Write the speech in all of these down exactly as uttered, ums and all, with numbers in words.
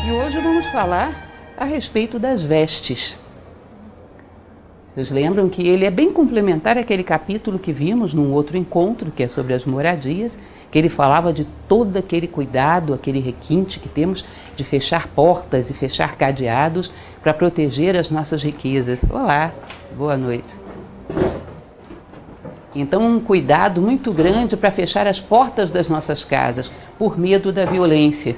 E hoje vamos falar a respeito das vestes. Vocês lembram que ele é bem complementar àquele capítulo que vimos num outro encontro, que é sobre as moradias, que ele falava de todo aquele cuidado, aquele requinte que temos de fechar portas e fechar cadeados para proteger as nossas riquezas. Olá, boa noite. Então, um cuidado muito grande para fechar as portas das nossas casas, por medo da violência.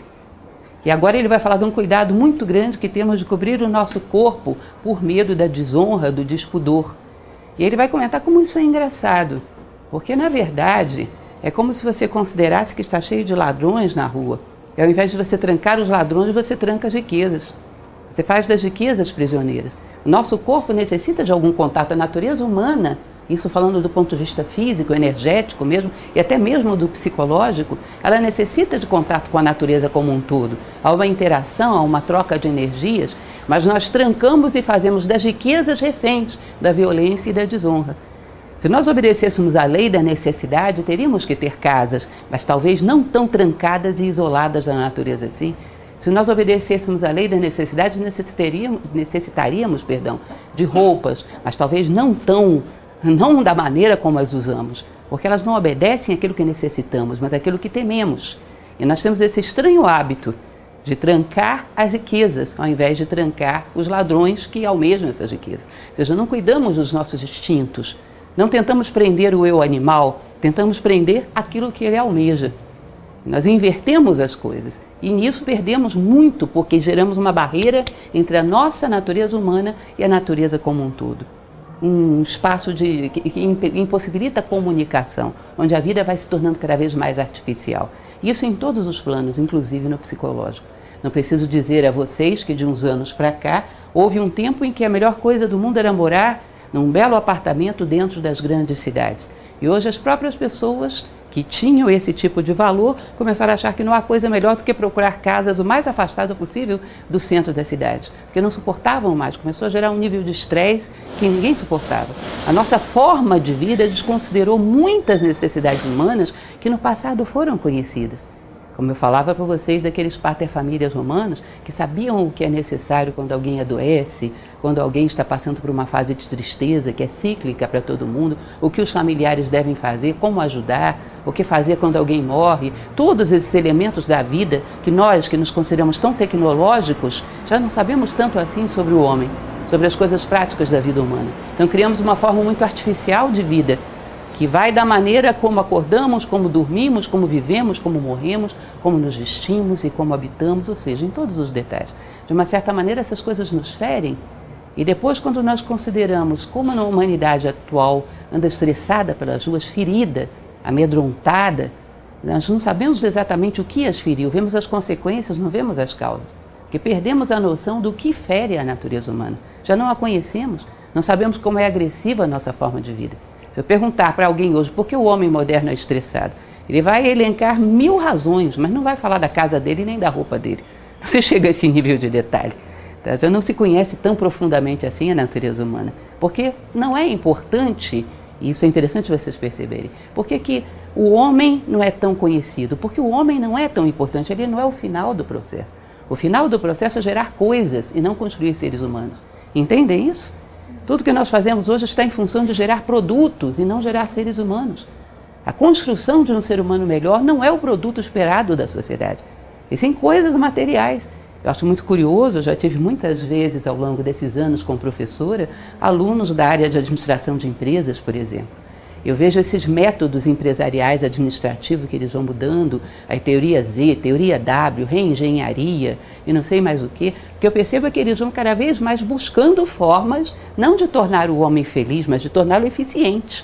E agora ele vai falar de um cuidado muito grande que temos de cobrir o nosso corpo por medo da desonra, do despudor. E ele vai comentar como isso é engraçado, porque na verdade é como se você considerasse que está cheio de ladrões na rua. E ao invés de você trancar os ladrões, você tranca as riquezas. Você faz das riquezas prisioneiras. O nosso corpo necessita de algum contato, a natureza humana, isso falando do ponto de vista físico, energético mesmo, e até mesmo do psicológico, ela necessita de contato com a natureza como um todo. Há uma interação, há uma troca de energias, mas nós trancamos e fazemos das riquezas reféns da violência e da desonra. Se nós obedecêssemos à lei da necessidade, teríamos que ter casas, mas talvez não tão trancadas e isoladas da natureza assim. Se nós obedecêssemos à lei da necessidade, necessitaríamos, necessitaríamos perdão, de roupas, mas talvez não tão não da maneira como as usamos, porque elas não obedecem àquilo que necessitamos, mas àquilo que tememos. E nós temos esse estranho hábito de trancar as riquezas, ao invés de trancar os ladrões que almejam essas riquezas. Ou seja, não cuidamos dos nossos instintos, não tentamos prender o eu animal, tentamos prender aquilo que ele almeja. Nós invertemos as coisas e nisso perdemos muito, porque geramos uma barreira entre a nossa natureza humana e a natureza como um todo. Um espaço de, que, que impossibilita a comunicação, onde a vida vai se tornando cada vez mais artificial. Isso em todos os planos, inclusive no psicológico. Não preciso dizer a vocês que de uns anos para cá, houve um tempo em que a melhor coisa do mundo era morar num belo apartamento dentro das grandes cidades. E hoje as próprias pessoas que tinham esse tipo de valor começaram a achar que não há coisa melhor do que procurar casas o mais afastado possível do centro da cidade, porque não suportavam mais, começou a gerar um nível de estresse que ninguém suportava. A nossa forma de vida desconsiderou muitas necessidades humanas que no passado foram conhecidas. Como eu falava para vocês daqueles paterfamílias romanos que sabiam o que é necessário quando alguém adoece, quando alguém está passando por uma fase de tristeza que é cíclica para todo mundo, o que os familiares devem fazer, como ajudar, o que fazer quando alguém morre. Todos esses elementos da vida que nós, que nos consideramos tão tecnológicos, já não sabemos tanto assim sobre o homem, sobre as coisas práticas da vida humana. Então criamos uma forma muito artificial de vida, que vai da maneira como acordamos, como dormimos, como vivemos, como morremos, como nos vestimos e como habitamos, ou seja, em todos os detalhes. De uma certa maneira, essas coisas nos ferem. E depois, quando nós consideramos como a humanidade atual anda estressada pelas ruas, ferida, amedrontada, nós não sabemos exatamente o que as feriu, vemos as consequências, não vemos as causas. Porque perdemos a noção do que fere a natureza humana. Já não a conhecemos, não sabemos como é agressiva a nossa forma de vida. Se eu perguntar para alguém hoje por que o homem moderno é estressado, ele vai elencar mil razões, mas não vai falar da casa dele nem da roupa dele. Você chega a esse nível de detalhe. Tá? Já não se conhece tão profundamente assim a natureza humana. Porque não é importante, e isso é interessante vocês perceberem, porque que o homem não é tão conhecido, porque o homem não é tão importante, ele não é o final do processo. O final do processo é gerar coisas e não construir seres humanos. Entendem isso? Tudo que nós fazemos hoje está em função de gerar produtos e não gerar seres humanos. A construção de um ser humano melhor não é o produto esperado da sociedade, e sim coisas materiais. Eu acho muito curioso, eu já tive muitas vezes ao longo desses anos como professora, alunos da área de administração de empresas, por exemplo. Eu vejo esses métodos empresariais administrativos que eles vão mudando, a teoria Z, teoria W, reengenharia e não sei mais o quê, porque eu percebo que eles vão cada vez mais buscando formas, não de tornar o homem feliz, mas de torná-lo eficiente.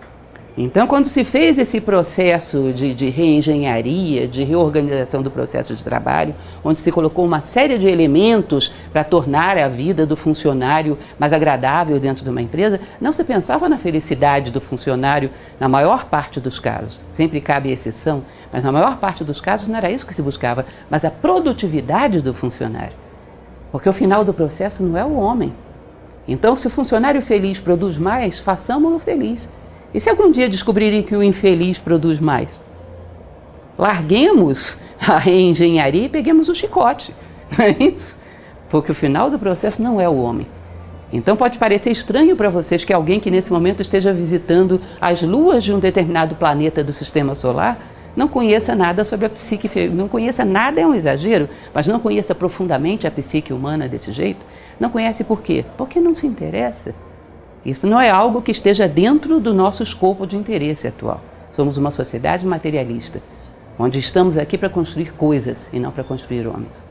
Então, quando se fez esse processo de, de reengenharia, de reorganização do processo de trabalho, onde se colocou uma série de elementos para tornar a vida do funcionário mais agradável dentro de uma empresa, não se pensava na felicidade do funcionário na maior parte dos casos. Sempre cabe exceção, mas na maior parte dos casos não era isso que se buscava, mas a produtividade do funcionário. Porque o final do processo não é o homem. Então, se o funcionário feliz produz mais, façamos-lo feliz. E se algum dia descobrirem que o infeliz produz mais? Larguemos a reengenharia e peguemos o chicote. Não é isso? Porque o final do processo não é o homem. Então pode parecer estranho para vocês que alguém que nesse momento esteja visitando as luas de um determinado planeta do sistema solar não conheça nada sobre a psique, não conheça nada é um exagero, mas não conheça profundamente a psique humana desse jeito. Não conhece por quê? Porque não se interessa. Isso não é algo que esteja dentro do nosso escopo de interesse atual. Somos uma sociedade materialista, onde estamos aqui para construir coisas e não para construir homens.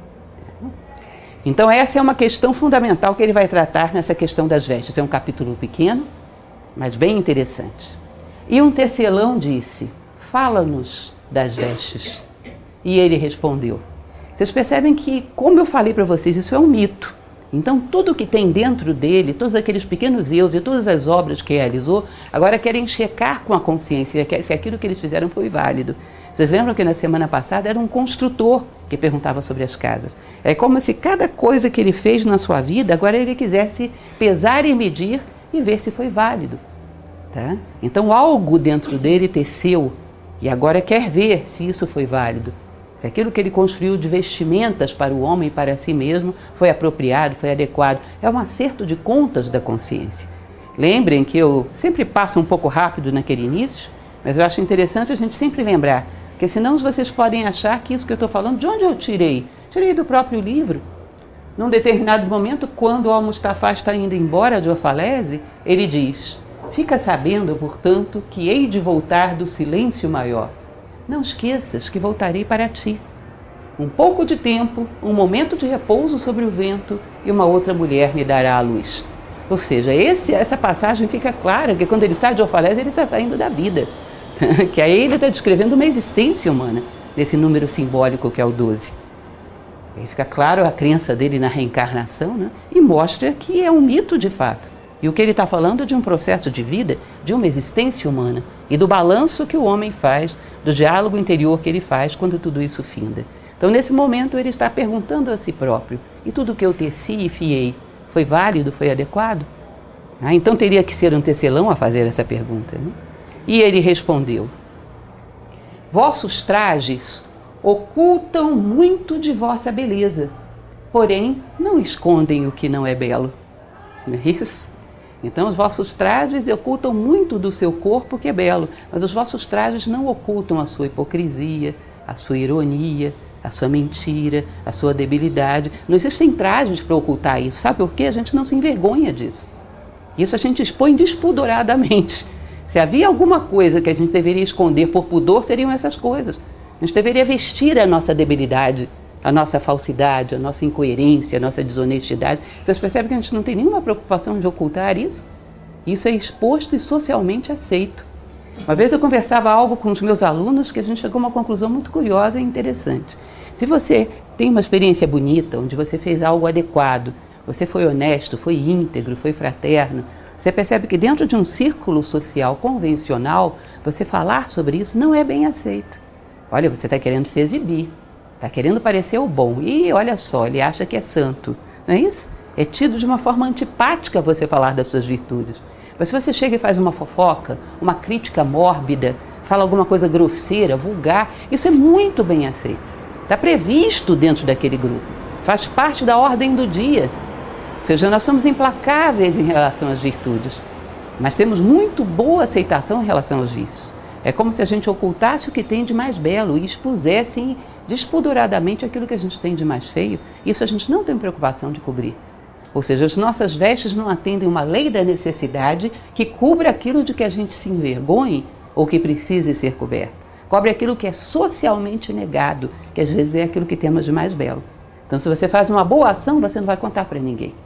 Então essa é uma questão fundamental que ele vai tratar nessa questão das vestes. É um capítulo pequeno, mas bem interessante. E um tecelão disse, fala-nos das vestes. E ele respondeu. Vocês percebem que, como eu falei para vocês, isso é um mito. Então tudo que tem dentro dele, todos aqueles pequenos eus e todas as obras que realizou, agora querem checar com a consciência se aquilo que eles fizeram foi válido. Vocês lembram que na semana passada era um construtor que perguntava sobre as casas. É como se cada coisa que ele fez na sua vida, agora ele quisesse pesar e medir e ver se foi válido. Tá? Então algo dentro dele teceu e agora quer ver se isso foi válido. Se aquilo que ele construiu de vestimentas para o homem e para si mesmo foi apropriado, foi adequado. É um acerto de contas da consciência. Lembrem que eu sempre passo um pouco rápido naquele início, mas eu acho interessante a gente sempre lembrar, porque senão vocês podem achar que isso que eu estou falando, de onde eu tirei? Tirei do próprio livro. Num determinado momento, quando o Al-Mustafa está indo embora de Orfalese, ele diz, fica sabendo, portanto, que hei de voltar do silêncio maior. Não esqueças que voltarei para ti. Um pouco de tempo, um momento de repouso sobre o vento e uma outra mulher me dará a luz. Ou seja, esse, essa passagem fica clara que quando ele sai de Orfalese, ele está saindo da vida. Que aí ele está descrevendo uma existência humana, nesse número simbólico que é o doze. Aí fica claro a crença dele na reencarnação, né? E mostra que é um mito de fato. E o que ele está falando é de um processo de vida, de uma existência humana, e do balanço que o homem faz, do diálogo interior que ele faz quando tudo isso finda. Então, nesse momento, ele está perguntando a si próprio, e tudo que eu teci e fiei, foi válido, foi adequado? Ah, então teria que ser um tecelão a fazer essa pergunta, né? E ele respondeu, vossos trajes ocultam muito de vossa beleza, porém não escondem o que não é belo. Não é isso? Então os vossos trajes ocultam muito do seu corpo que é belo, mas os vossos trajes não ocultam a sua hipocrisia, a sua ironia, a sua mentira, a sua debilidade. Não existem trajes para ocultar isso, sabe por quê? A gente não se envergonha disso. Isso a gente expõe despudoradamente. Se havia alguma coisa que a gente deveria esconder por pudor, seriam essas coisas. A gente deveria vestir a nossa debilidade, a nossa falsidade, a nossa incoerência, a nossa desonestidade. Vocês percebem que a gente não tem nenhuma preocupação de ocultar isso? Isso é exposto e socialmente aceito. Uma vez eu conversava algo com os meus alunos que a gente chegou a uma conclusão muito curiosa e interessante. Se você tem uma experiência bonita, onde você fez algo adequado, você foi honesto, foi íntegro, foi fraterno, você percebe que dentro de um círculo social convencional, você falar sobre isso não é bem aceito. Olha, você está querendo se exibir, está querendo parecer o bom. E olha só, ele acha que é santo, não é isso? É tido de uma forma antipática você falar das suas virtudes. Mas se você chega e faz uma fofoca, uma crítica mórbida, fala alguma coisa grosseira, vulgar, isso é muito bem aceito. Está previsto dentro daquele grupo, faz parte da ordem do dia. Ou seja, nós somos implacáveis em relação às virtudes, mas temos muito boa aceitação em relação aos vícios. É como se a gente ocultasse o que tem de mais belo e expusesse despudoradamente aquilo que a gente tem de mais feio. Isso a gente não tem preocupação de cobrir. Ou seja, as nossas vestes não atendem uma lei da necessidade que cubra aquilo de que a gente se envergonhe ou que precise ser coberto. Cobre aquilo que é socialmente negado, que às vezes é aquilo que temos de mais belo. Então, se você faz uma boa ação, você não vai contar para ninguém.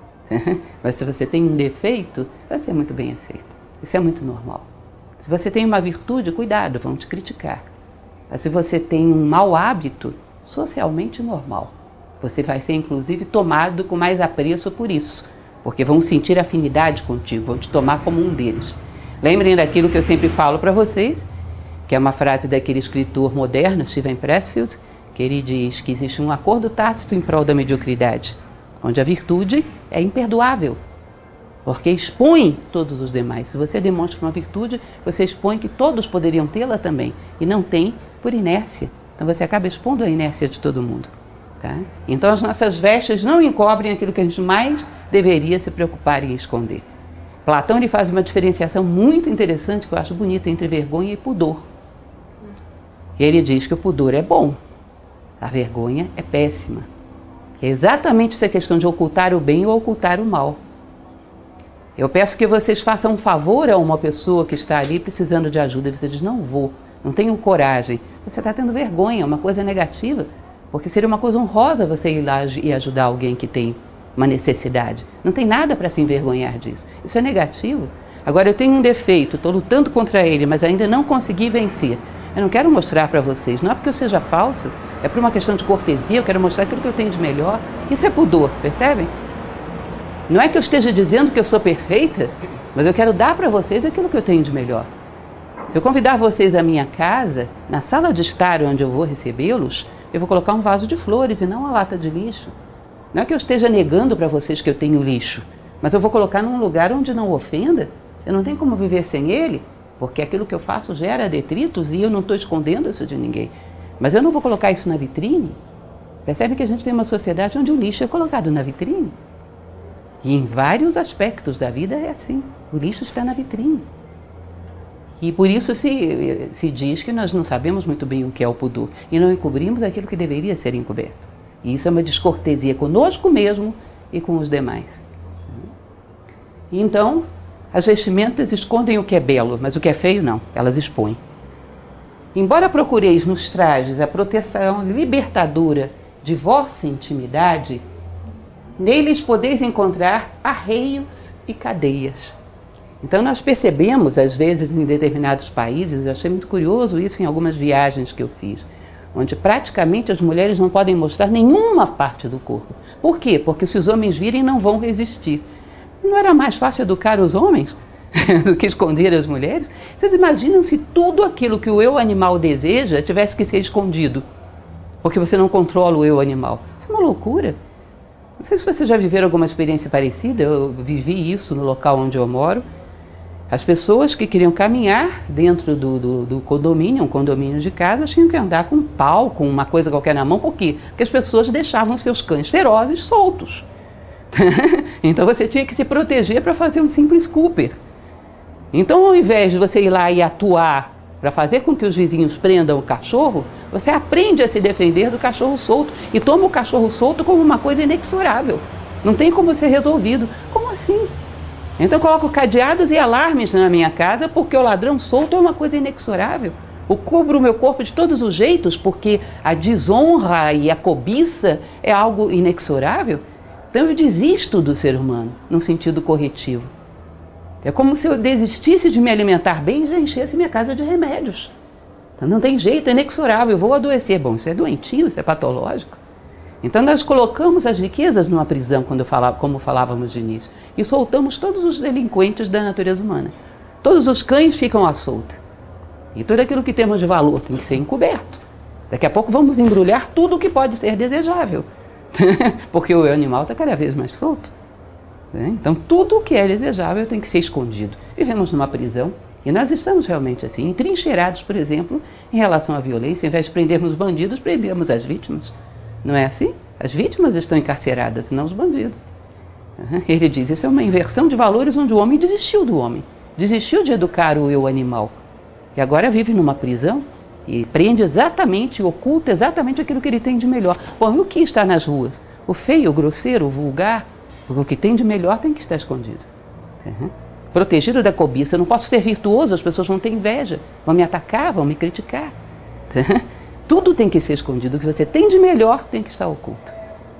Mas se você tem um defeito, vai ser muito bem aceito. Isso é muito normal. Se você tem uma virtude, cuidado, vão te criticar. Mas se você tem um mau hábito, socialmente normal, você vai ser inclusive tomado com mais apreço por isso, porque vão sentir afinidade contigo, vão te tomar como um deles. Lembrem daquilo que eu sempre falo para vocês, que é uma frase daquele escritor moderno, Steven Pressfield, que ele diz que existe um acordo tácito em prol da mediocridade, onde a virtude é imperdoável, porque expõe todos os demais. Se você demonstra uma virtude, você expõe que todos poderiam tê-la também, e não tem por inércia. Então você acaba expondo a inércia de todo mundo. Tá? Então as nossas vestes não encobrem aquilo que a gente mais deveria se preocupar em esconder. Platão ele faz uma diferenciação muito interessante que eu acho bonita entre vergonha e pudor. E ele diz que o pudor é bom, a vergonha é péssima. É exatamente essa questão de ocultar o bem ou ocultar o mal. Eu peço que vocês façam um favor a uma pessoa que está ali precisando de ajuda e você diz, não vou, não tenho coragem. Você está tendo vergonha, uma coisa negativa, porque seria uma coisa honrosa você ir lá e ajudar alguém que tem uma necessidade. Não tem nada para se envergonhar disso. Isso é negativo. Agora eu tenho um defeito, estou lutando contra ele, mas ainda não consegui vencer. Eu não quero mostrar para vocês, não é porque eu seja falso, é por uma questão de cortesia, eu quero mostrar aquilo que eu tenho de melhor. Isso é pudor, percebem? Não é que eu esteja dizendo que eu sou perfeita, mas eu quero dar para vocês aquilo que eu tenho de melhor. Se eu convidar vocês à minha casa, na sala de estar onde eu vou recebê-los, eu vou colocar um vaso de flores e não uma lata de lixo. Não é que eu esteja negando para vocês que eu tenho lixo, mas eu vou colocar num lugar onde não ofenda. Eu não tenho como viver sem ele, porque aquilo que eu faço gera detritos e eu não estou escondendo isso de ninguém. Mas eu não vou colocar isso na vitrine. Percebe que a gente tem uma sociedade onde o lixo é colocado na vitrine. E em vários aspectos da vida é assim. O lixo está na vitrine. E por isso se, se diz que nós não sabemos muito bem o que é o pudor e não encobrimos aquilo que deveria ser encoberto. E isso é uma descortesia conosco mesmo e com os demais. Então, as vestimentas escondem o que é belo, mas o que é feio não, elas expõem. Embora procureis nos trajes a proteção libertadora de vossa intimidade, neles podeis encontrar arreios e cadeias. Então nós percebemos, às vezes, em determinados países, eu achei muito curioso isso em algumas viagens que eu fiz, onde praticamente as mulheres não podem mostrar nenhuma parte do corpo. Por quê? Porque se os homens virem, não vão resistir. Não era mais fácil educar os homens do que esconder as mulheres? Vocês imaginam se tudo aquilo que o eu animal deseja tivesse que ser escondido? Porque você não controla o eu animal. Isso é uma loucura. Não sei se vocês já viveram alguma experiência parecida, eu vivi isso no local onde eu moro. As pessoas que queriam caminhar dentro do, do, do condomínio, um condomínio de casa, tinham que andar com um pau, com uma coisa qualquer na mão. Por quê? Porque as pessoas deixavam seus cães ferozes soltos. Então você tinha que se proteger para fazer um simples Cooper. Então, ao invés de você ir lá e atuar para fazer com que os vizinhos prendam o cachorro, você aprende a se defender do cachorro solto e toma o cachorro solto como uma coisa inexorável. Não tem como ser resolvido. Como assim? Então eu coloco cadeados e alarmes na minha casa porque o ladrão solto é uma coisa inexorável. Eu cubro o meu corpo de todos os jeitos porque a desonra e a cobiça é algo inexorável. Então eu desisto do ser humano, num sentido corretivo. É como se eu desistisse de me alimentar bem e já enchesse minha casa de remédios. Então, não tem jeito, é inexorável, eu vou adoecer. Bom, isso é doentio, isso é patológico. Então nós colocamos as riquezas numa prisão, quando eu falava, como falávamos de início, e soltamos todos os delinquentes da natureza humana. Todos os cães ficam à solta. E tudo aquilo que temos de valor tem que ser encoberto. Daqui a pouco vamos embrulhar tudo o que pode ser desejável. Porque o animal está cada vez mais solto. Então tudo o que é desejável tem que ser escondido. Vivemos numa prisão e nós estamos realmente assim, entrincheirados, por exemplo, em relação à violência. Em vez de prendermos bandidos, prendemos as vítimas. Não é assim? As vítimas estão encarceradas, não os bandidos. Ele diz, isso é uma inversão de valores onde o homem desistiu do homem. Desistiu de educar o eu animal. E agora vive numa prisão e prende exatamente, oculta exatamente aquilo que ele tem de melhor. Bom, e o que está nas ruas? O feio, o grosseiro, o vulgar, o que tem de melhor tem que estar escondido. Uhum. Protegido da cobiça, eu não posso ser virtuoso, as pessoas vão ter inveja, vão me atacar, vão me criticar. Uhum. Tudo tem que ser escondido, o que você tem de melhor tem que estar oculto.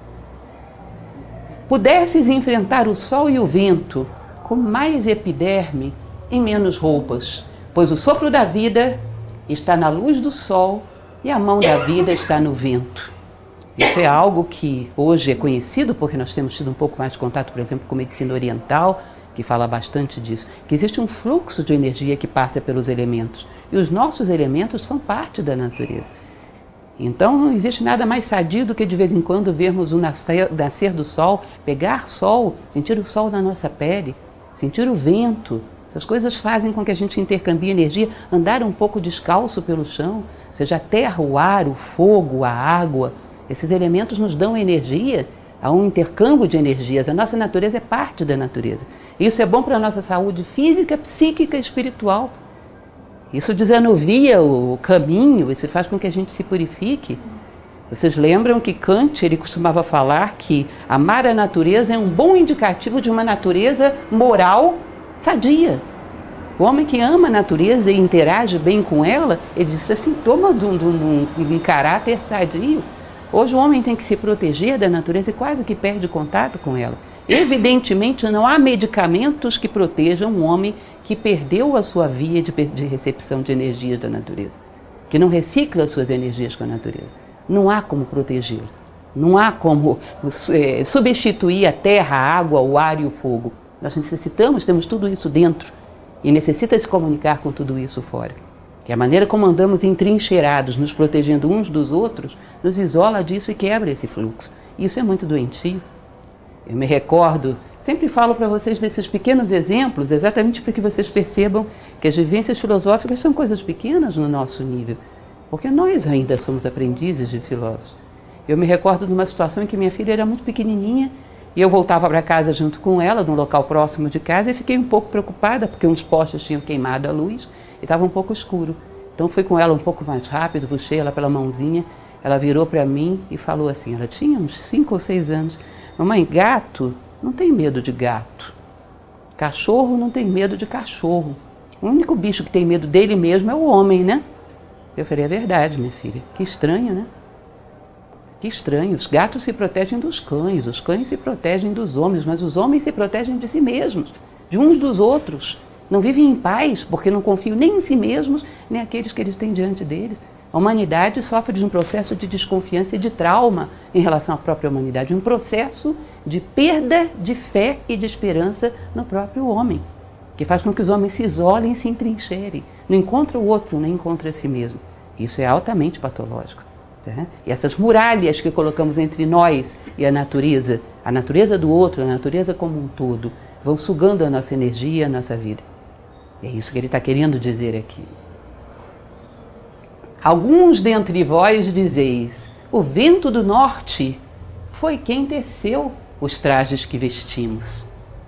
Pudesses enfrentar o sol e o vento com mais epiderme e menos roupas, pois o sopro da vida está na luz do sol e a mão da vida está no vento. Isso é algo que hoje é conhecido, porque nós temos tido um pouco mais de contato, por exemplo, com medicina oriental, que fala bastante disso, que existe um fluxo de energia que passa pelos elementos, e os nossos elementos são parte da natureza. Então não existe nada mais sadio do que de vez em quando vermos o nascer, nascer do sol, pegar sol, sentir o sol na nossa pele, sentir o vento. Essas coisas fazem com que a gente intercambie energia, andar um pouco descalço pelo chão, seja a terra, o ar, o fogo, a água. Esses elementos nos dão energia, há um intercâmbio de energias. A nossa natureza é parte da natureza. Isso é bom para a nossa saúde física, psíquica e espiritual. Isso desanuvia o caminho, isso faz com que a gente se purifique. Vocês lembram que Kant, ele costumava falar que amar a natureza é um bom indicativo de uma natureza moral sadia. O homem que ama a natureza e interage bem com ela, ele diz, é sintoma de um, de, um, de um caráter sadio. Hoje o homem tem que se proteger da natureza e quase que perde contato com ela. Evidentemente não há medicamentos que protejam um homem que perdeu a sua via de, de recepção de energias da natureza, que não recicla as suas energias com a natureza. Não há como protegê-lo. Não há como é, substituir a terra, a água, o ar e o fogo. Nós necessitamos, temos tudo isso dentro e necessita se comunicar com tudo isso fora. Que a maneira como andamos entrincheirados, nos protegendo uns dos outros, nos isola disso e quebra esse fluxo. Isso é muito doentio. Eu me recordo, sempre falo para vocês desses pequenos exemplos, exatamente para que vocês percebam que as vivências filosóficas são coisas pequenas no nosso nível, porque nós ainda somos aprendizes de filósofos. Eu me recordo de uma situação em que minha filha era muito pequenininha e eu voltava para casa junto com ela, num local próximo de casa, e fiquei um pouco preocupada, porque uns postes tinham queimado a luz e estava um pouco escuro. Então fui com ela um pouco mais rápido, puxei ela pela mãozinha, ela virou para mim e falou assim, ela tinha uns cinco ou seis anos, mamãe, gato não tem medo de gato, cachorro não tem medo de cachorro, o único bicho que tem medo dele mesmo é o homem, né? Eu falei, é verdade, minha filha, que estranho, né? Que estranho, os gatos se protegem dos cães, os cães se protegem dos homens, mas os homens se protegem de si mesmos, de uns dos outros. Não vivem em paz porque não confiam nem em si mesmos, nem aqueles que eles têm diante deles. A humanidade sofre de um processo de desconfiança e de trauma em relação à própria humanidade, um processo de perda de fé e de esperança no próprio homem, que faz com que os homens se isolem e se entrincheirem. Não encontra o outro, nem encontra a si mesmo. Isso é altamente patológico. Tá? E essas muralhas que colocamos entre nós e a natureza, a natureza do outro, a natureza como um todo, vão sugando a nossa energia, a nossa vida. E é isso que ele está querendo dizer aqui. Alguns dentre vós dizeis, o vento do norte foi quem teceu os trajes que vestimos.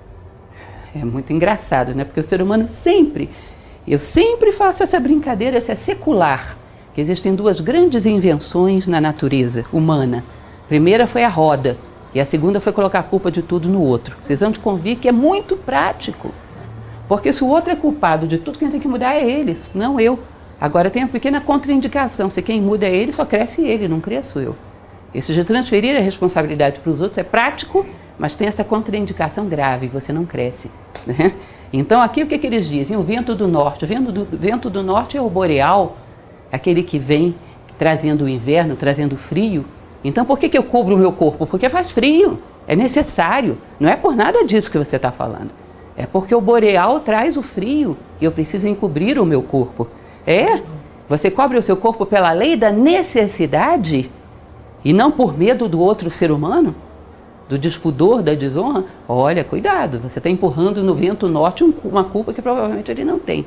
É muito engraçado, né? Porque o ser humano sempre, eu sempre faço essa brincadeira, essa é secular, que existem duas grandes invenções na natureza humana. A primeira foi a roda e a segunda foi colocar a culpa de tudo no outro. Vocês vão te convir que é muito prático, porque se o outro é culpado de tudo, quem tem que mudar é ele, não eu. Agora tem uma pequena contraindicação, se quem muda é ele, só cresce ele, não cresço eu. Isso de transferir a responsabilidade para os outros é prático, mas tem essa contraindicação grave, você não cresce. Né? Então aqui o que, que eles dizem? O vento do norte, o vento do, vento do norte é o boreal, aquele que vem trazendo o inverno, trazendo frio. Então por que, que eu cubro o meu corpo? Porque faz frio, é necessário, não é por nada disso que você está falando. É porque o boreal traz o frio e eu preciso encobrir o meu corpo. É, você cobre o seu corpo pela lei da necessidade e não por medo do outro ser humano, do despudor, da desonra. Olha, cuidado, você está empurrando no vento norte uma culpa que provavelmente ele não tem.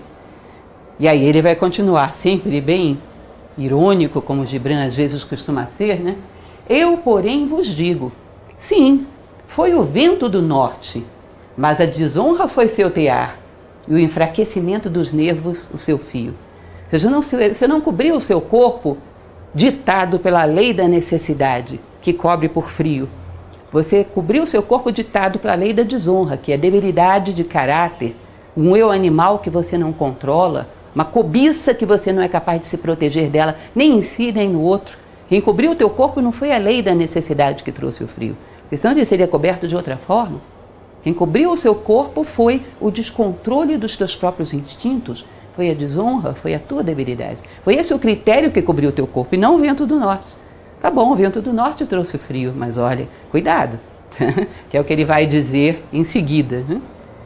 E aí ele vai continuar sempre bem irônico, como Gibran às vezes costuma ser, né? Eu, porém, vos digo, sim, foi o vento do norte, mas a desonra foi seu tear e o enfraquecimento dos nervos o seu fio. Ou seja, não, você não cobriu o seu corpo ditado pela lei da necessidade, que cobre por frio. Você cobriu o seu corpo ditado pela lei da desonra, que é debilidade de caráter, um eu animal que você não controla, uma cobiça que você não é capaz de se proteger dela, nem em si, nem no outro. Quem cobriu o teu corpo não foi a lei da necessidade que trouxe o frio, porque senão ele seria coberto de outra forma. Quem cobriu o seu corpo foi o descontrole dos teus próprios instintos, foi a desonra, foi a tua debilidade. Foi esse o critério que cobriu o teu corpo, e não o vento do norte. Tá bom, o vento do norte trouxe o frio, mas olha, cuidado, que é o que ele vai dizer em seguida, né?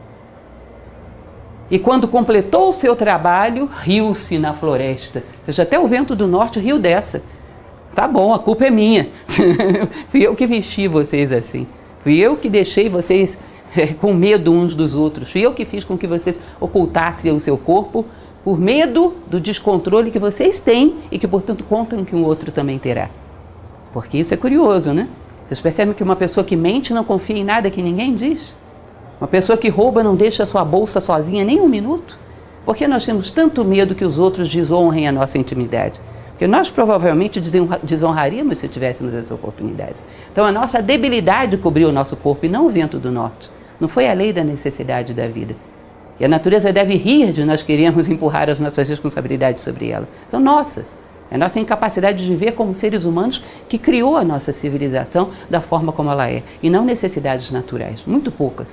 E quando completou o seu trabalho, riu-se na floresta. Ou seja, até o vento do norte riu dessa. Tá bom, a culpa é minha. Fui eu que vesti vocês assim. Fui eu que deixei vocês é, com medo uns dos outros. Fui eu que fiz com que vocês ocultassem o seu corpo por medo do descontrole que vocês têm e que, portanto, contam que um outro também terá. Porque isso é curioso, né? Vocês percebem que uma pessoa que mente não confia em nada que ninguém diz? Uma pessoa que rouba não deixa a sua bolsa sozinha nem um minuto? Por que nós temos tanto medo que os outros desonrem a nossa intimidade? Porque nós provavelmente desonra- desonraríamos se tivéssemos essa oportunidade. Então a nossa debilidade cobriu o nosso corpo e não o vento do norte. Não foi a lei da necessidade da vida. E a natureza deve rir de nós queremos empurrar as nossas responsabilidades sobre ela. São nossas. É a nossa incapacidade de viver como seres humanos que criou a nossa civilização da forma como ela é. E não necessidades naturais. Muito poucas.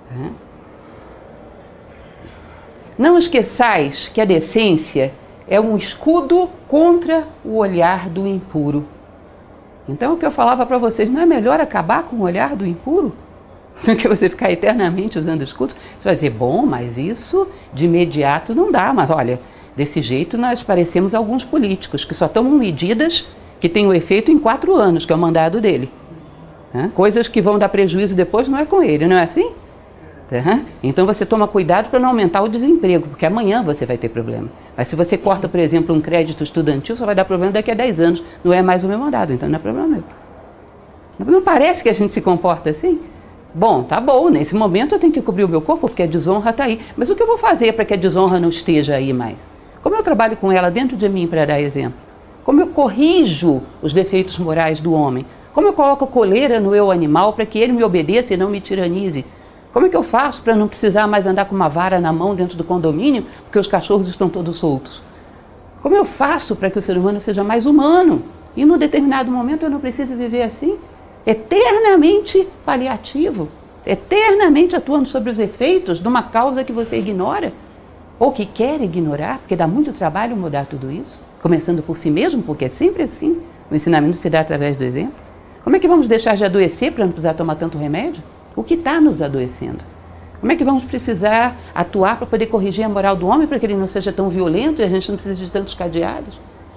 Não esqueçais que a decência é um escudo contra o olhar do impuro. Então, o que eu falava para vocês, não é melhor acabar com o olhar do impuro? Do que você ficar eternamente usando escudos? Você vai dizer, bom, mas isso de imediato não dá. Mas olha, desse jeito nós parecemos alguns políticos que só tomam medidas que têm o efeito em quatro anos, que é o mandado dele. Coisas que vão dar prejuízo depois não é com ele, não é assim? Então você toma cuidado para não aumentar o desemprego, porque amanhã você vai ter problema. Mas se você corta, por exemplo, um crédito estudantil, só vai dar problema daqui a dez anos. Não é mais o meu mandado, então não é problema meu. Não parece que a gente se comporta assim? Bom, tá bom, nesse momento eu tenho que cobrir o meu corpo, porque a desonra está aí. Mas o que eu vou fazer para que a desonra não esteja aí mais? Como eu trabalho com ela dentro de mim para dar exemplo? Como eu corrijo os defeitos morais do homem? Como eu coloco coleira no eu animal para que ele me obedeça e não me tiranize? Como é que eu faço para não precisar mais andar com uma vara na mão dentro do condomínio, porque os cachorros estão todos soltos? Como eu faço para que o ser humano seja mais humano? E num determinado momento eu não preciso viver assim? Eternamente paliativo, eternamente atuando sobre os efeitos de uma causa que você ignora, ou que quer ignorar, porque dá muito trabalho mudar tudo isso, começando por si mesmo, porque é sempre assim, o ensinamento se dá através do exemplo. Como é que vamos deixar de adoecer para não precisar tomar tanto remédio? O que está nos adoecendo? Como é que vamos precisar atuar para poder corrigir a moral do homem para que ele não seja tão violento e a gente não precise de tantos cadeados?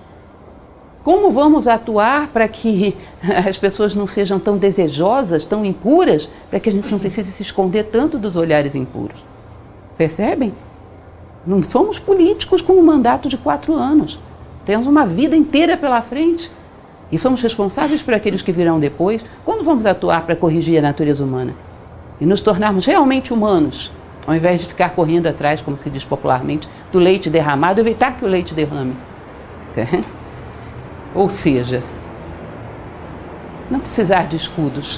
Como vamos atuar para que as pessoas não sejam tão desejosas, tão impuras, para que a gente não precise se esconder tanto dos olhares impuros? Percebem? Não somos políticos com um mandato de quatro anos. Temos uma vida inteira pela frente. E somos responsáveis por aqueles que virão depois. Quando vamos atuar para corrigir a natureza humana? E nos tornarmos realmente humanos, ao invés de ficar correndo atrás, como se diz popularmente, do leite derramado, evitar que o leite derrame. Ou seja, não precisar de escudos.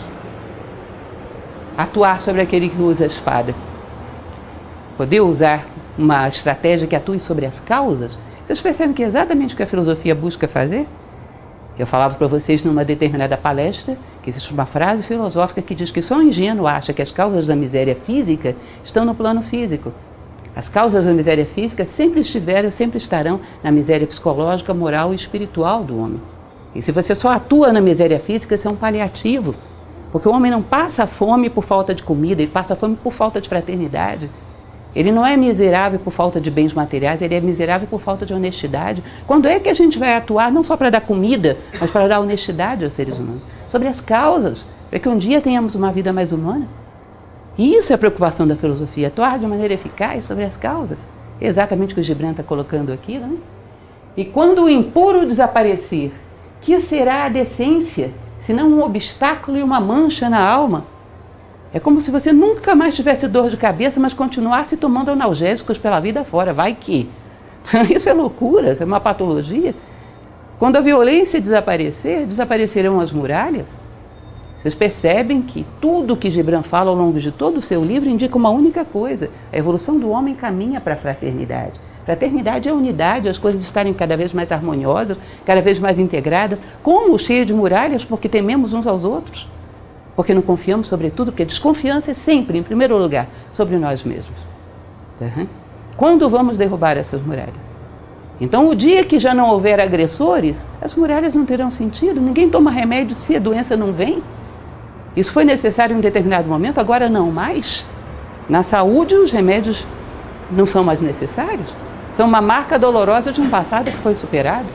Atuar sobre aquele que usa a espada. Poder usar uma estratégia que atue sobre as causas. Vocês percebem que é exatamente o que a filosofia busca fazer? Eu falava para vocês numa determinada palestra que existe uma frase filosófica que diz que só um ingênuo acha que as causas da miséria física estão no plano físico. As causas da miséria física sempre estiveram e sempre estarão na miséria psicológica, moral e espiritual do homem. E se você só atua na miséria física, isso é um paliativo. Porque o homem não passa fome por falta de comida, ele passa fome por falta de fraternidade. Ele não é miserável por falta de bens materiais, ele é miserável por falta de honestidade. Quando é que a gente vai atuar, não só para dar comida, mas para dar honestidade aos seres humanos? Sobre as causas, para que um dia tenhamos uma vida mais humana. E isso é a preocupação da filosofia, atuar de maneira eficaz sobre as causas. É exatamente o que o Gibran está colocando aqui, né? E quando o impuro desaparecer, que será a decência, senão um obstáculo e uma mancha na alma? É como se você nunca mais tivesse dor de cabeça, mas continuasse tomando analgésicos pela vida fora. Vai que... Isso é loucura, isso é uma patologia. Quando a violência desaparecer, desaparecerão as muralhas. Vocês percebem que tudo que Gibran fala ao longo de todo o seu livro indica uma única coisa. A evolução do homem caminha para a fraternidade. Fraternidade é unidade, as coisas estarem cada vez mais harmoniosas, cada vez mais integradas. Como cheio de muralhas, porque tememos uns aos outros. Porque não confiamos sobre tudo, porque desconfiança é sempre, em primeiro lugar, sobre nós mesmos. Uhum. Quando vamos derrubar essas muralhas? Então, o dia que já não houver agressores, as muralhas não terão sentido. Ninguém toma remédio se a doença não vem. Isso foi necessário em um determinado momento, agora não mais. Na saúde, os remédios não são mais necessários. São uma marca dolorosa de um passado que foi superado.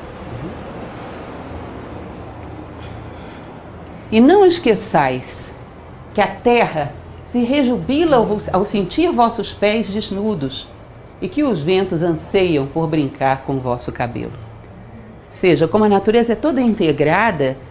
E não esqueçais que a terra se rejubila ao, ao sentir vossos pés desnudos e que os ventos anseiam por brincar com o vosso cabelo. Ou seja, como a natureza é toda integrada,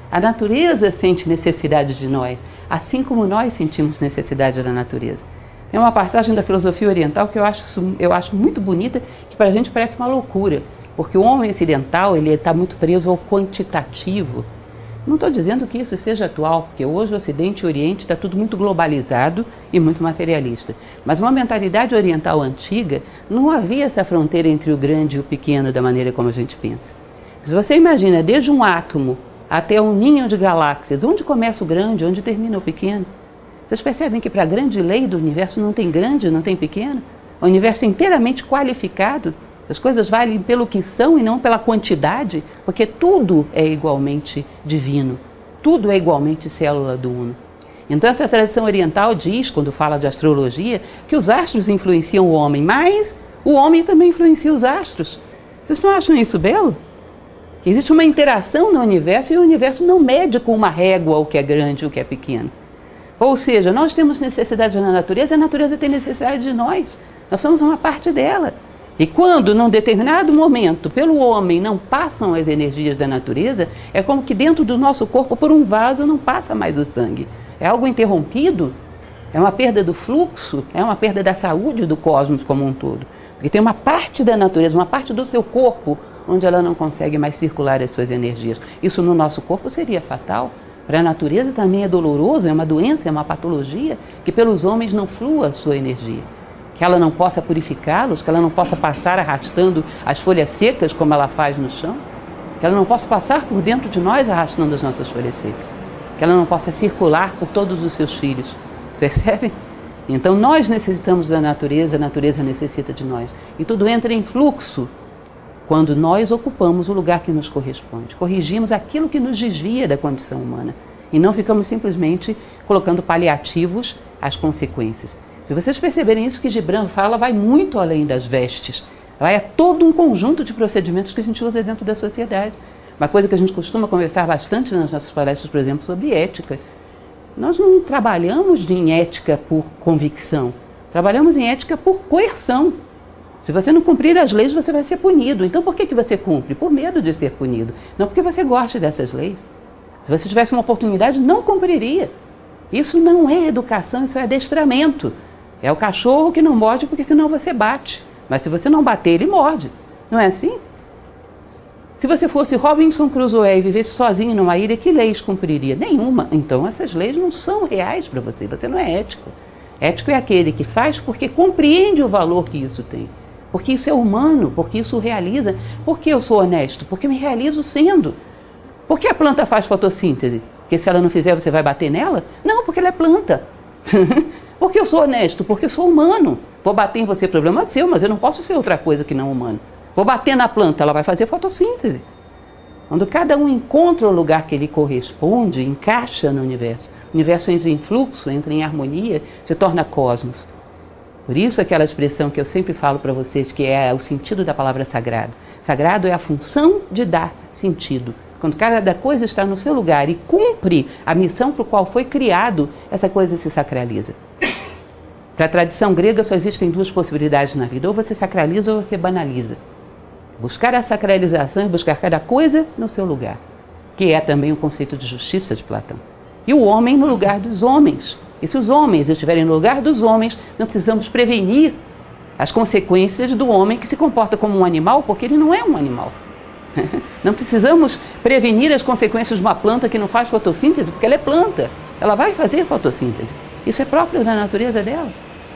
A natureza sente necessidade de nós, assim como nós sentimos necessidade da natureza. É uma passagem da filosofia oriental que eu acho, eu acho muito bonita, que para a gente parece uma loucura, porque o homem ocidental ele está muito preso ao quantitativo. Não estou dizendo que isso seja atual, porque hoje o Ocidente e o Oriente está tudo muito globalizado e muito materialista. Mas uma mentalidade oriental antiga, não havia essa fronteira entre o grande e o pequeno da maneira como a gente pensa. Se você imagina desde um átomo até um ninho de galáxias, onde começa o grande, onde termina o pequeno? Vocês percebem que para a grande lei do universo não tem grande, não tem pequeno? O universo é inteiramente qualificado. As coisas valem pelo que são e não pela quantidade, porque tudo é igualmente divino, tudo é igualmente célula do Uno. Então essa tradição oriental diz, quando fala de astrologia, que os astros influenciam o homem, mas o homem também influencia os astros. Vocês não acham isso belo? Que existe uma interação no universo e o universo não mede com uma régua o que é grande e o que é pequeno. Ou seja, nós temos necessidade da natureza e a natureza tem necessidade de nós. Nós somos uma parte dela. E quando, num determinado momento, pelo homem não passam as energias da natureza, é como que dentro do nosso corpo, por um vaso, não passa mais o sangue. É algo interrompido, é uma perda do fluxo, é uma perda da saúde do cosmos como um todo. Porque tem uma parte da natureza, uma parte do seu corpo, onde ela não consegue mais circular as suas energias. Isso no nosso corpo seria fatal. Para a natureza também é doloroso, é uma doença, é uma patologia, que pelos homens não flua a sua energia. Que ela não possa purificá-los, que ela não possa passar arrastando as folhas secas como ela faz no chão, que ela não possa passar por dentro de nós arrastando as nossas folhas secas, que ela não possa circular por todos os seus filhos. Percebem? Então nós necessitamos da natureza, a natureza necessita de nós. E tudo entra em fluxo quando nós ocupamos o lugar que nos corresponde. Corrigimos aquilo que nos desvia da condição humana e não ficamos simplesmente colocando paliativos às consequências. Se vocês perceberem isso que Gibran fala, vai muito além das vestes. Vai a todo um conjunto de procedimentos que a gente usa dentro da sociedade. Uma coisa que a gente costuma conversar bastante nas nossas palestras, por exemplo, sobre ética. Nós não trabalhamos em ética por convicção, trabalhamos em ética por coerção. Se você não cumprir as leis, você vai ser punido. Então por que que você cumpre? Por medo de ser punido, não porque você goste dessas leis. Se você tivesse uma oportunidade, não cumpriria. Isso não é educação, isso é adestramento. É o cachorro que não morde porque senão você bate. Mas se você não bater, ele morde. Não é assim? Se você fosse Robinson Crusoe e vivesse sozinho numa ilha, que leis cumpriria? Nenhuma. Então essas leis não são reais para você, você não é ético. Ético é aquele que faz porque compreende o valor que isso tem. Porque isso é humano, porque isso realiza. Por que eu sou honesto? Porque me realizo sendo. Por que a planta faz fotossíntese? Porque se ela não fizer, você vai bater nela? Não, porque ela é planta. Por que eu sou honesto? Porque eu sou humano. Vou bater em você, problema seu, mas eu não posso ser outra coisa que não humano. Vou bater na planta, ela vai fazer fotossíntese. Quando cada um encontra o lugar que lhe corresponde, encaixa no universo. O universo entra em fluxo, entra em harmonia, se torna cosmos. Por isso aquela expressão que eu sempre falo para vocês, que é o sentido da palavra sagrado. Sagrado é a função de dar sentido. Quando cada coisa está no seu lugar e cumpre a missão para o qual foi criado, essa coisa se sacraliza. Para a tradição grega só existem duas possibilidades na vida, ou você sacraliza ou você banaliza. Buscar a sacralização e buscar cada coisa no seu lugar, que é também o conceito de justiça de Platão. E o homem no lugar dos homens. E se os homens estiverem no lugar dos homens, não precisamos prevenir as consequências do homem que se comporta como um animal, porque ele não é um animal. Não precisamos prevenir as consequências de uma planta que não faz fotossíntese, porque ela é planta. Ela vai fazer fotossíntese. Isso é próprio da natureza dela.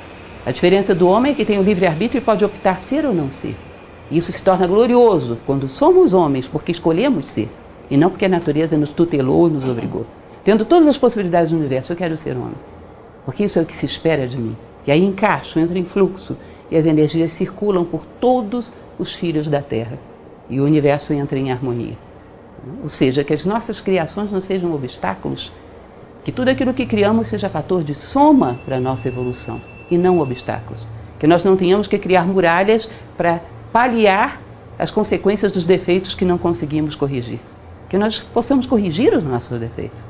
A diferença do homem é que tem o livre-arbítrio e pode optar ser ou não ser. Isso se torna glorioso quando somos homens, porque escolhemos ser, e não porque a natureza nos tutelou e nos obrigou. Tendo todas as possibilidades do universo, eu quero ser homem, porque isso é o que se espera de mim. E aí encaixo, entro em fluxo, e as energias circulam por todos os filhos da Terra, e o universo entra em harmonia. Ou seja, que as nossas criações não sejam obstáculos, que tudo aquilo que criamos seja fator de soma para a nossa evolução, e não obstáculos. Que nós não tenhamos que criar muralhas para paliar as consequências dos defeitos que não conseguimos corrigir. Que nós possamos corrigir os nossos defeitos.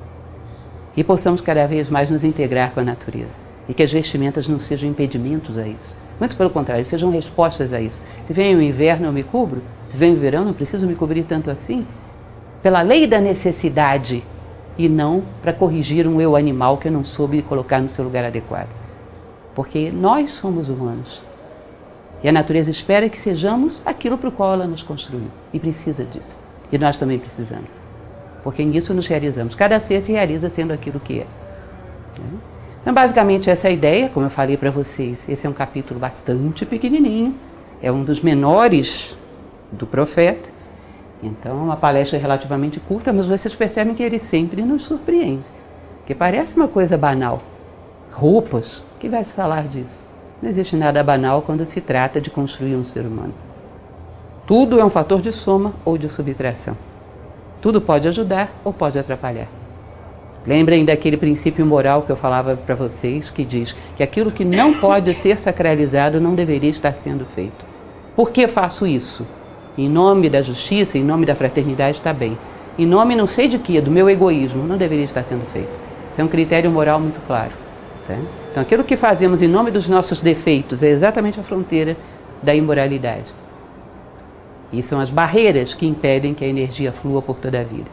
E possamos cada vez mais nos integrar com a natureza. E que as vestimentas não sejam impedimentos a isso. Muito pelo contrário, sejam respostas a isso. Se vem o inverno, eu me cubro. Se vem o verão, não preciso me cobrir tanto assim. pela lei da necessidade e não para corrigir um eu animal que eu não soube colocar no seu lugar adequado. Porque nós somos humanos. E a natureza espera que sejamos aquilo para o qual ela nos construiu. E precisa disso. E nós também precisamos. Porque nisso nos realizamos. Cada ser se realiza sendo aquilo que é. Então, basicamente, essa é a ideia, como eu falei para vocês. Esse é um capítulo bastante pequenininho. É um dos menores do profeta. Então, é uma palestra relativamente curta, mas vocês percebem que ele sempre nos surpreende. Porque parece uma coisa banal. Roupas, o que vai se falar disso? Não existe nada banal quando se trata de construir um ser humano. Tudo é um fator de soma ou de subtração. Tudo pode ajudar ou pode atrapalhar. Lembrem daquele princípio moral que eu falava para vocês, que diz que aquilo que não pode ser sacralizado não deveria estar sendo feito. Por que faço isso? Em nome da justiça, em nome da fraternidade, está bem. Em nome não sei de quê, do meu egoísmo, não deveria estar sendo feito. Isso é um critério moral muito claro. Tá? Então, aquilo que fazemos em nome dos nossos defeitos é exatamente a fronteira da imoralidade. E são as barreiras que impedem que a energia flua por toda a vida.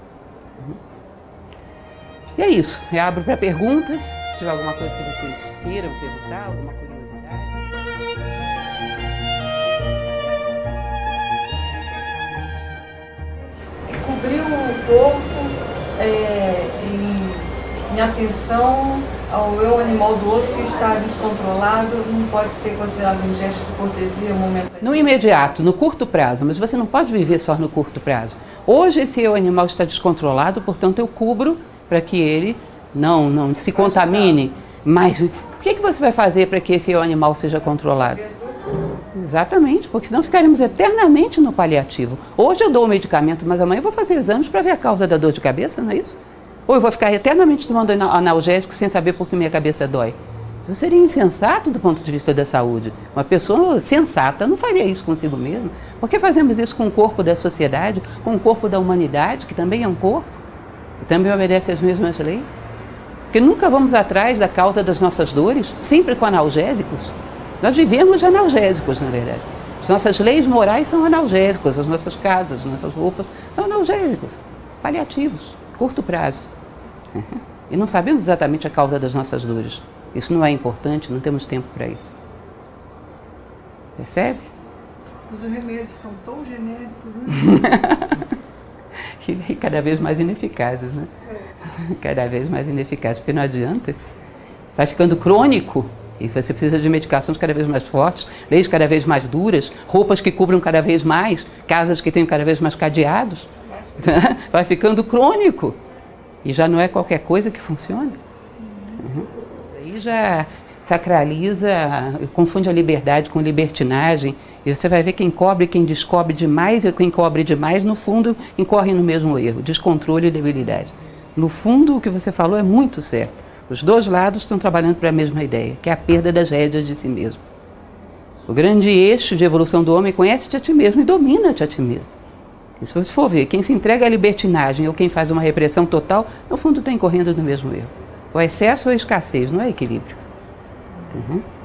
E é isso. Eu abro para perguntas. Se tiver alguma coisa que vocês queiram perguntar, alguma curiosidade. Cobrir o corpo é, em, em atenção ao eu animal do outro que está descontrolado, não pode ser considerado um gesto de cortesia momentâneo? No imediato, no curto prazo, mas você não pode viver só no curto prazo. Hoje esse eu animal está descontrolado, portanto eu cubro para que ele não, não se contamine. Mas o que, que você vai fazer para que esse eu animal seja controlado? Exatamente, porque senão ficaremos eternamente no paliativo. Hoje eu dou o medicamento, mas amanhã eu vou fazer exames para ver a causa da dor de cabeça, não é isso? Ou eu vou ficar eternamente tomando analgésico sem saber por que minha cabeça dói. Isso seria insensato do ponto de vista da saúde. Uma pessoa sensata não faria isso consigo mesma. Por que fazemos isso com o corpo da sociedade, com o corpo da humanidade, que também é um corpo, e também obedece às mesmas leis? Porque nunca vamos atrás da causa das nossas dores, sempre com analgésicos. Nós vivemos de analgésicos, na verdade. As nossas leis morais são analgésicos, as nossas casas, as nossas roupas são analgésicos, paliativos, curto prazo. E não sabemos exatamente a causa das nossas dores. Isso não é importante, não temos tempo para isso. Percebe? Os remédios estão tão genéricos, né? E cada vez mais ineficazes, né? É. Cada vez mais ineficazes, porque não adianta. Vai ficando crônico e você precisa de medicações cada vez mais fortes, leis cada vez mais duras, roupas que cubram cada vez mais, casas que tenham cada vez mais cadeados. Vai ficando crônico. E já não é qualquer coisa que funcione. Uhum. Aí já sacraliza, confunde a liberdade com libertinagem. E você vai ver quem cobre, quem descobre demais e quem cobre demais, no fundo, incorre no mesmo erro, descontrole e debilidade. No fundo, o que você falou é muito certo. Os dois lados estão trabalhando para a mesma ideia, que é a perda das rédeas de si mesmo. O grande eixo de evolução do homem é conhece-te a ti mesmo e domina-te a ti mesmo. E se você for ver, quem se entrega à libertinagem ou quem faz uma repressão total, no fundo está incorrendo no mesmo erro. O excesso ou a escassez, não é equilíbrio. Uhum.